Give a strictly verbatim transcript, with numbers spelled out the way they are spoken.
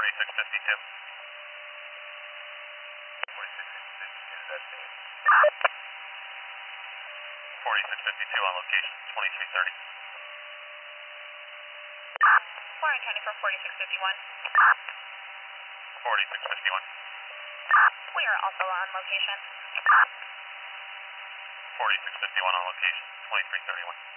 forty-six fifty-two. forty-six fifty-two, that's it. forty-six fifty-two on location, twenty-three thirty. Warren County for forty-six fifty-one. forty-six fifty-one. We are also on location. forty-six fifty-one on location, twenty-three thirty-one.